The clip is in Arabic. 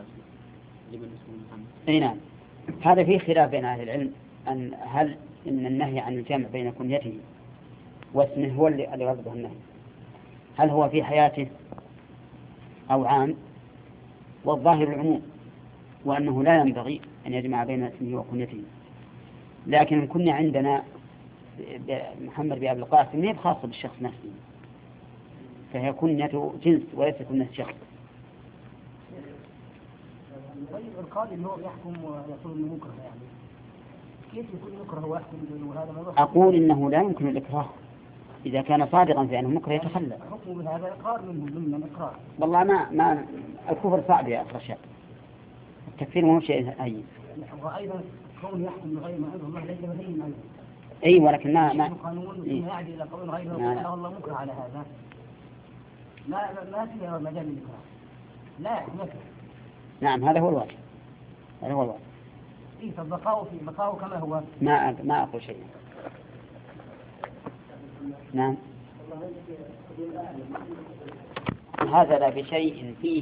لمن اسمه محمد. أي نعم. هذا فيه خلاف بين أهل العلم هل إن النهي عن الجمع بين كنيته واسمه هو اللي يرده النهي، هل هو في حياته أو عام؟ والظاهر العموم، وأنه لا ينبغي أن يجمع بين اسمه وكنيته. لكن الكنية عندنا محمد بن أبي القاسم ما هي خاصة بالشخص نفسه، فهي كنية جنس وليس كنية شخص. طيب القاضي اللي هو يحكم ويقول انه مكره، يعني كيف يكون مكره ويحكم وهذا موضوع؟ أقول إنه لا يمكن الإكراه إذا كان صادقا في أنه مكره يتخلى. حكمه بهذا إقرار منه ضمن إقرار. والله ما الكفر صعب يا أخي رشاد، التكفير مو شيء هين. وأيضا كون يحكم بغير ما أنزل الله ليس بهين أيضا. أي ولكن ما قانون يعدي إلى قانون غيره وقال الله مكره على هذا. ما فيها مجال للإكراه. لا يكره. نعم هذا هو الواجب. هذا هو الواجب. إيه فالبقاء في بقاء كما هو. ما أقول شيء. نعم. هذا لا بشيء فيه